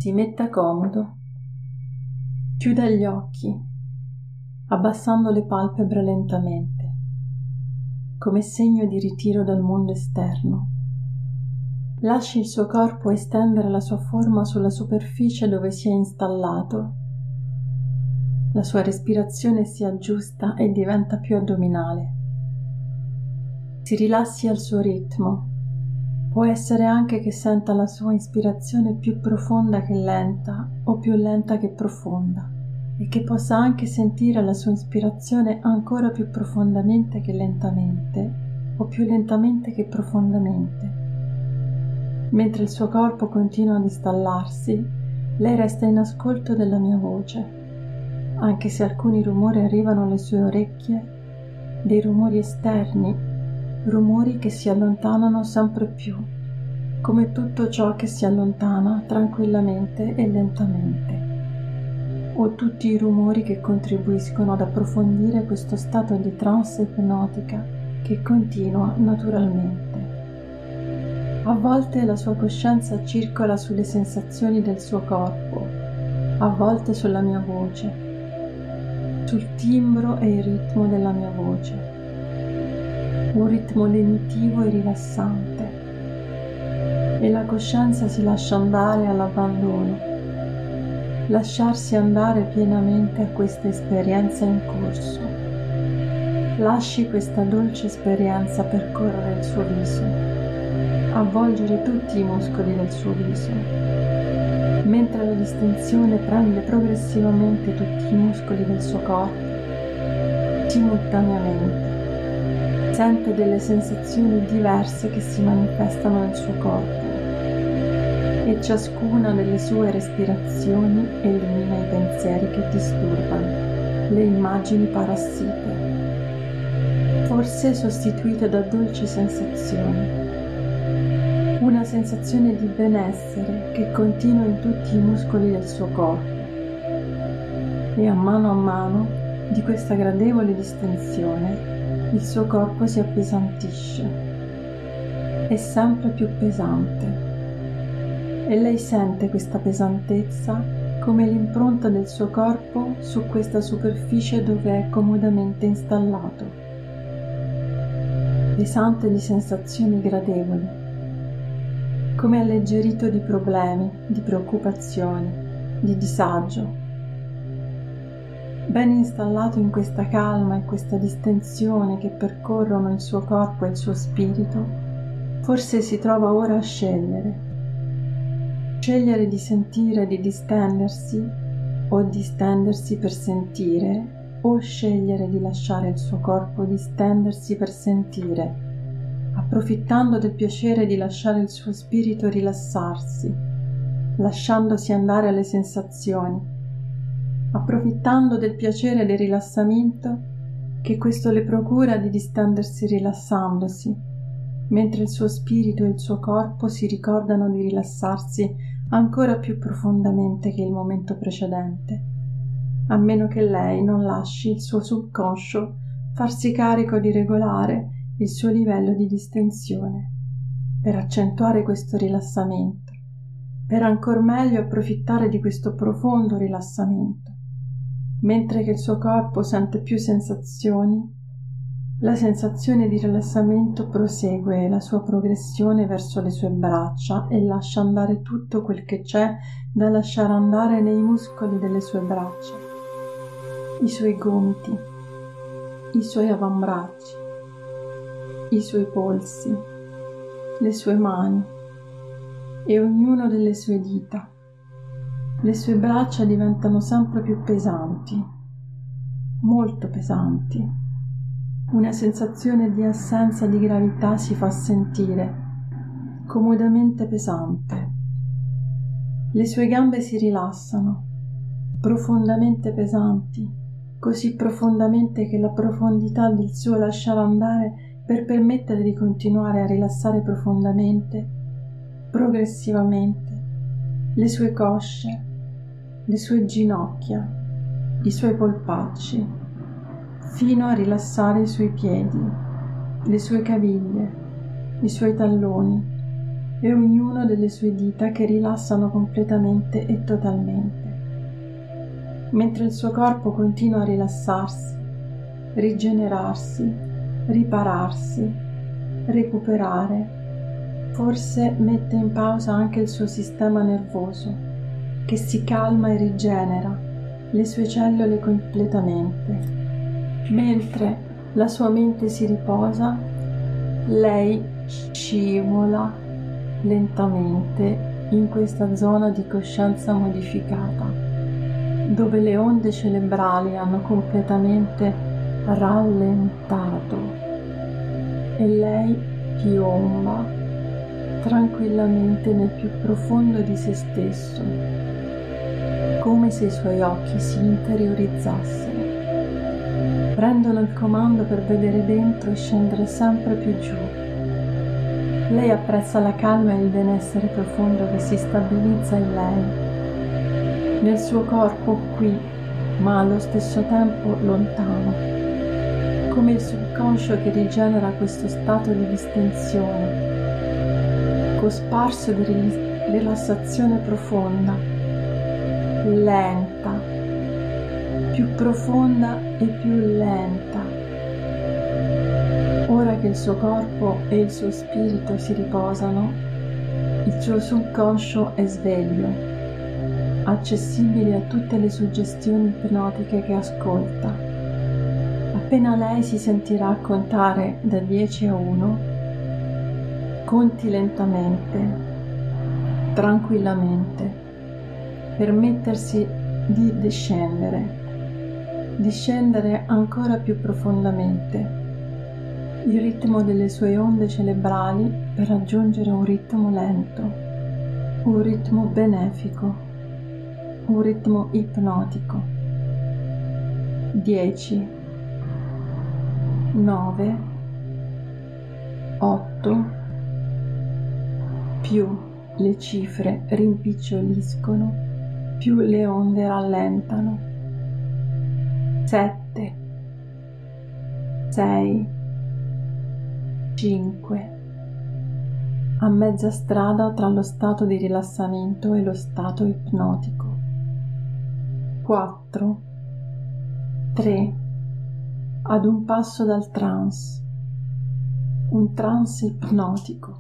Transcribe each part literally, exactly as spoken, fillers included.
Si metta comodo, chiuda gli occhi, abbassando le palpebre lentamente, come segno di ritiro dal mondo esterno. Lasci il suo corpo estendere la sua forma sulla superficie dove si è installato. La sua respirazione si aggiusta e diventa più addominale. Si rilassi al suo ritmo. Può essere anche che senta la sua ispirazione più profonda che lenta o più lenta che profonda e che possa anche sentire la sua ispirazione ancora più profondamente che lentamente o più lentamente che profondamente. Mentre il suo corpo continua ad installarsi, lei resta in ascolto della mia voce, anche se alcuni rumori arrivano alle sue orecchie, dei rumori esterni, rumori che si allontanano sempre più, come tutto ciò che si allontana tranquillamente e lentamente, o tutti i rumori che contribuiscono ad approfondire questo stato di trance ipnotica che continua naturalmente. A volte la sua coscienza circola sulle sensazioni del suo corpo, a volte sulla mia voce, sul timbro e il ritmo della mia voce. Un ritmo lenitivo e rilassante, e la coscienza si lascia andare all'abbandono, lasciarsi andare pienamente a questa esperienza in corso. Lasci questa dolce esperienza percorrere il suo viso, avvolgere tutti i muscoli del suo viso, mentre la distensione prende progressivamente tutti i muscoli del suo corpo, simultaneamente. Sente delle sensazioni diverse che si manifestano nel suo corpo e ciascuna delle sue respirazioni elimina i pensieri che disturbano, le immagini parassite, forse sostituite da dolci sensazioni. Una sensazione di benessere che continua in tutti i muscoli del suo corpo e a mano a mano di questa gradevole distensione il suo corpo si appesantisce, è sempre più pesante e lei sente questa pesantezza come l'impronta del suo corpo su questa superficie dove è comodamente installato, pesante di sensazioni gradevoli, come alleggerito di problemi, di preoccupazioni, di disagio. Ben installato in questa calma e questa distensione che percorrono il suo corpo e il suo spirito, forse si trova ora a scegliere. Scegliere di sentire di distendersi o distendersi per sentire, o scegliere di lasciare il suo corpo distendersi per sentire, approfittando del piacere di lasciare il suo spirito rilassarsi, lasciandosi andare alle sensazioni, approfittando del piacere del rilassamento che questo le procura di distendersi rilassandosi, mentre il suo spirito e il suo corpo si ricordano di rilassarsi ancora più profondamente che il momento precedente, a meno che lei non lasci il suo subconscio farsi carico di regolare il suo livello di distensione, per accentuare questo rilassamento, per ancor meglio approfittare di questo profondo rilassamento. Mentre che il suo corpo sente più sensazioni, la sensazione di rilassamento prosegue la sua progressione verso le sue braccia e lascia andare tutto quel che c'è da lasciare andare nei muscoli delle sue braccia, i suoi gomiti, i suoi avambracci, i suoi polsi, le sue mani e ognuno delle sue dita. Le sue braccia diventano sempre più pesanti, molto pesanti. Una sensazione di assenza di gravità si fa sentire, comodamente pesante. Le sue gambe si rilassano, profondamente pesanti, così profondamente che la profondità del suo lasciare andare per permettere di continuare a rilassare profondamente, progressivamente, le sue cosce, le sue ginocchia, i suoi polpacci, fino a rilassare i suoi piedi, le sue caviglie, i suoi talloni, e ognuno delle sue dita che rilassano completamente e totalmente, mentre il suo corpo continua a rilassarsi, rigenerarsi, ripararsi, recuperare. Forse mette in pausa anche il suo sistema nervoso, che si calma e rigenera le sue cellule completamente. Mentre la sua mente si riposa, lei scivola lentamente in questa zona di coscienza modificata, dove le onde cerebrali hanno completamente rallentato e lei piomba tranquillamente nel più profondo di se stesso, come se i suoi occhi si interiorizzassero, prendono il comando per vedere dentro e scendere sempre più giù. Lei apprezza la calma e il benessere profondo che si stabilizza in lei, nel suo corpo qui, ma allo stesso tempo lontano, come il subconscio che rigenera questo stato di distensione, cosparso di rilassazione profonda, lenta, più profonda e più lenta. Ora che il suo corpo e il suo spirito si riposano, il suo subconscio è sveglio, accessibile a tutte le suggestioni ipnotiche che ascolta. Appena lei si sentirà contare da dieci a uno, conti lentamente, tranquillamente, per mettersi di discendere, discendere ancora più profondamente, il ritmo delle sue onde cerebrali per raggiungere un ritmo lento, un ritmo benefico, un ritmo ipnotico. dieci, nove, otto, più le cifre rimpiccioliscono, più le onde rallentano. Sette, sei, cinque. A mezza strada tra lo stato di rilassamento e lo stato ipnotico. Quattro, tre. Ad un passo dal trance, un trance ipnotico.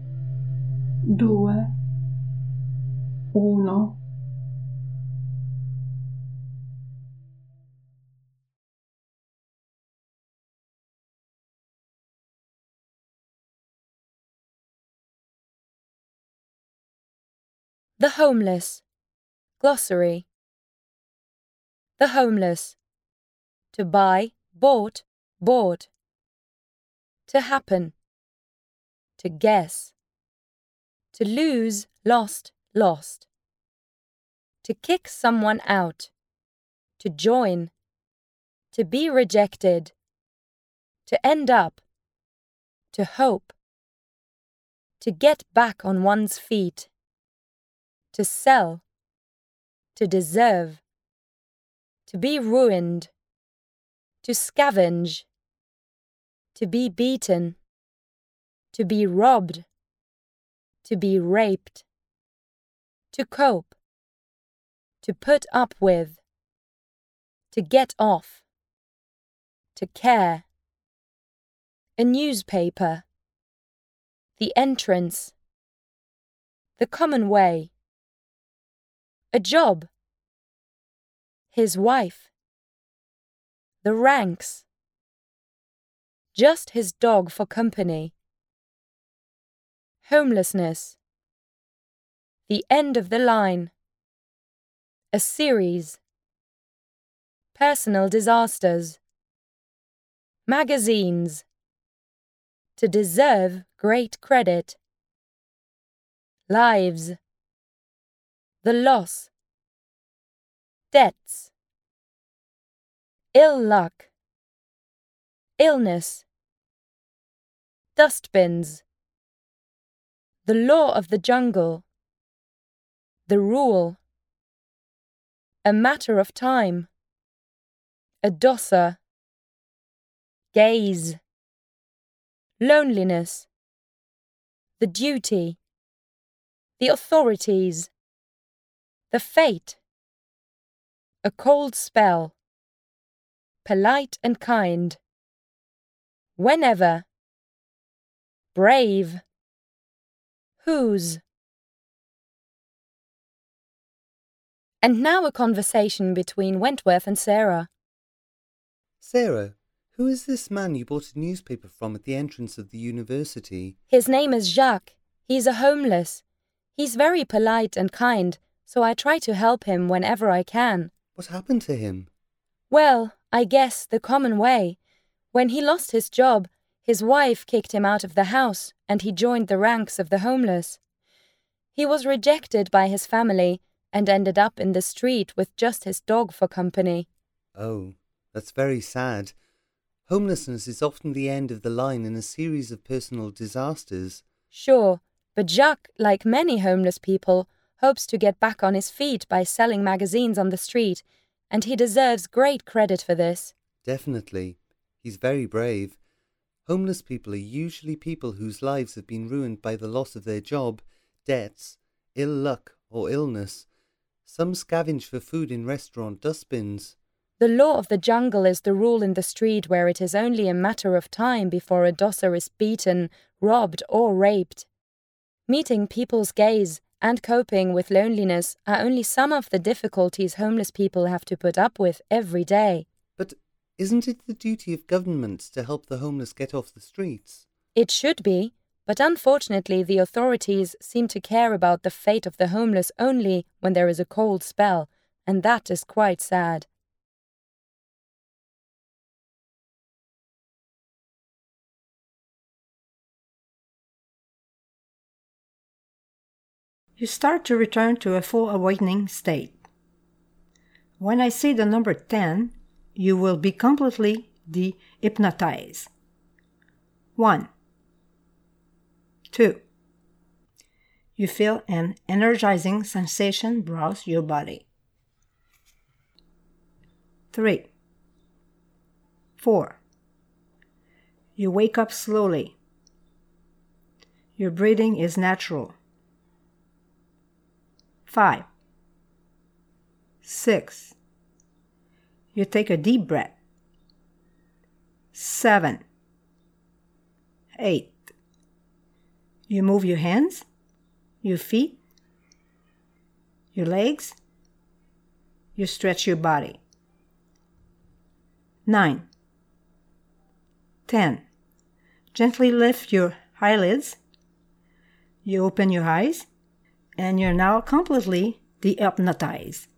Due, uno. The homeless. Glossary. The homeless. To buy, bought, bought. To happen. To guess. To lose, lost, lost. To kick someone out. To join. To be rejected. To end up. To hope. To get back on one's feet. To sell. To deserve. To be ruined. To scavenge. To be beaten. To be robbed. To be raped. To cope. To put up with. To get off. To care. A newspaper. The entrance. The common way. A job. His wife. The ranks. Just his dog for company. Homelessness. The end of the line. A series. Personal disasters. Magazines. To deserve great credit. Lives. The loss. Debts. Ill luck. Illness. Dustbins. The law of the jungle. The rule. A matter of time. A dosser. Gaze. Loneliness. The duty. the authorities, the fate, a cold spell, polite and kind, whenever, brave, whose. And now a conversation between Wentworth and Sarah. Sarah, who is this man you bought a newspaper from at the entrance of the university? His name is Jacques. He's a homeless. He's very polite and kind, so I try to help him whenever I can. What happened to him? Well, I guess the common way. When he lost his job, his wife kicked him out of the house and he joined the ranks of the homeless. He was rejected by his family and ended up in the street with just his dog for company. Oh, that's very sad. Homelessness is often the end of the line in a series of personal disasters. Sure, but Jacques, like many homeless people, hopes to get back on his feet by selling magazines on the street, and he deserves great credit for this. Definitely. He's very brave. Homeless people are usually people whose lives have been ruined by the loss of their job, debts, ill luck or illness. Some scavenge for food in restaurant dustbins. The law of the jungle is the rule in the street where it is only a matter of time before a dosser is beaten, robbed or raped. Meeting people's gaze and coping with loneliness are only some of the difficulties homeless people have to put up with every day. But isn't it the duty of governments to help the homeless get off the streets? It should be, but unfortunately the authorities seem to care about the fate of the homeless only when there is a cold spell, and that is quite sad. You start to return to a full awakening state. When I say the number ten, you will be completely de-hypnotized. One. Two. You feel an energizing sensation browse your body. Three. Four. You wake up slowly. Your breathing is natural. Five. Six. You take a deep breath. Seven. Eight. You move your hands, your feet, your legs. You stretch your body. Nine. Ten. Gently lift your eyelids. You open your eyes, and you're now completely de-hypnotized.